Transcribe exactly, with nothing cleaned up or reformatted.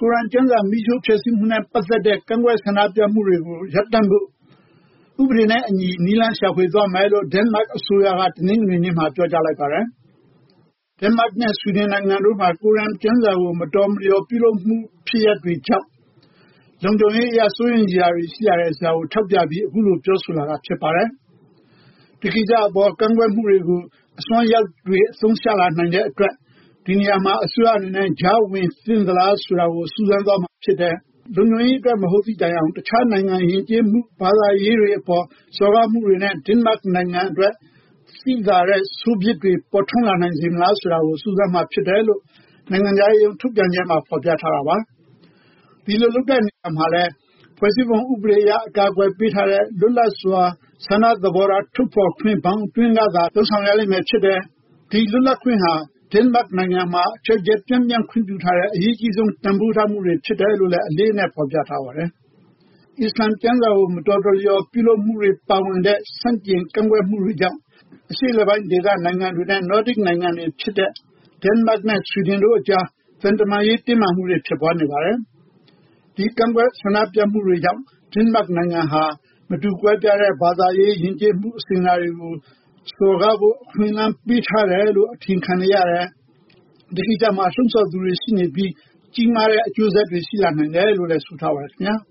ကိုရန်ကျမ်းစာမိရှုဖြစ်စီမှုနဲ့ပတ်သက်တဲ့ကန့်ကွက်ဆန္ဒပြမှုတွေကိုရပ်တန့်ဖို့ဥပဒေနဲ့အညီနီလန်းရှာဖွေသွားမယ်လို့ဒန်မတ်အစိုးရကတနင်္ဂနွေနေ့မှာပြောကြားလိုက်ပါတယ်။ဒန်မတ်နဲ့ဆွီဒင်နိုင်ငံတို့မှာကိုရန်ကျမ်းစာကိုမတော်မလျော်ပြုလုပ်မှုဖြစ်ရပ်တွေကြောင့်လုံခြုံရေးအရစိုးရိမ်စရာတွေရှိရတယ်ဆိုတာကိုထောက်ပြပြီးအခုလိုပြောဆိုလာတာဖြစ်ပါတယ်။ဒီကိစ္စအပေါ်ကန့်ကွက်မှုတွေကိုအစွမ်းရောက်တွေအဆုံးရှလာနိုင်တဲ့အတွက်ဒီနေရာမှာအစိုးရအနေနဲ့ဂျာဝင်သင့်သလားဆိုတာကိုစူးစမ်းသွားမှာဖြစ်တယ်။လုံခြုံရေးအတွက်မဟုတ်သည့်တိုင်အောင်တခြားနိုင်ငံယဉ်ကျေးမှုဘာသာရေးတွေအပေါ်စော်ကားမှုတွေနဲ့ဒိန်းမတ်နိုင်ငံအတွက်စီးသာတဲ့ဆိုဗီယက်တွေပေါ်ထွန်းလာနိုင်စေမလားဆိုတာကိုစူးစမ်းမှာဖြစ်တယ်လို့နိုင်ငံခြားရေးထုတ်ပြန်ချက်မှာဖော်ပြထားတာပါ။ဒီလိုလုပ်တဲ့နေရာမှာလဲဖွဲ့စည်းပုံဥပဒေအရအကာအကွယ်ပေးထားတဲ့လွတ်လပ်စွာဆန္ဒသဘောထားထုတ်ဖော်ခွင့်ပေါင်းတွင်းကသာလုံဆောင်ရလိမ့်မယ်ဖြစ်တယ်။ဒီလွတ်လပ်ခွင့်ဟာဒိန်းမတ်နိုင်ငံမှာချက်ချက်ပြန့်ပြန့်ခွင့်ပြုထားတဲ့အရေးကြီးဆုံးတန်ဖိုးထားမှုတွေဖြစ်တယ်လို့လည်းအလေးနဲ့ဖော်ပြထားပါတယ်။အစ္စလာမ်ကျမ်းစာကိုမတော်တလျော်ပြုလုပ်မှုတွေပါဝင်တဲ့စန့်ကျင်ကန့်ကွက်မှုတွေကြောင့်အရှေ့လက်ပိုင်းဒေသနိုင်ငံတွေနဲ့နော်ဒစ်နိုင်ငံတွေဖြစ်တဲ့ဒန်မတ်နဲ့ဆွီဒင်တို့အကြားသံတမန်ရေးတင်းမာမှုတွေဖြစ်ပွားနေပါတယ်။ဒီကန့်ကွက်ဆန္ဒပြမှုတွေကြောင့်ဒန်မတ်နိုင်ငံဟာမတူကွဲပြားတဲ့ဘာသာရေးယဉ်ကျေးမှုအစဉ်အလာတွေကိုစော်ကားဖို့အခွင့်အလမ်းပေးထားတယ်လို့အထင်ခံရတယ်။ဒီကိစ္စမှာလှုံ့ဆော်သူတွေရှိနေပြီးကြီးမားတဲ့အကျိုးဆက်တွေရှိလာနိုင်တယ်လို့လည်းဆိုထားပါတယ်ခင်ဗျာ။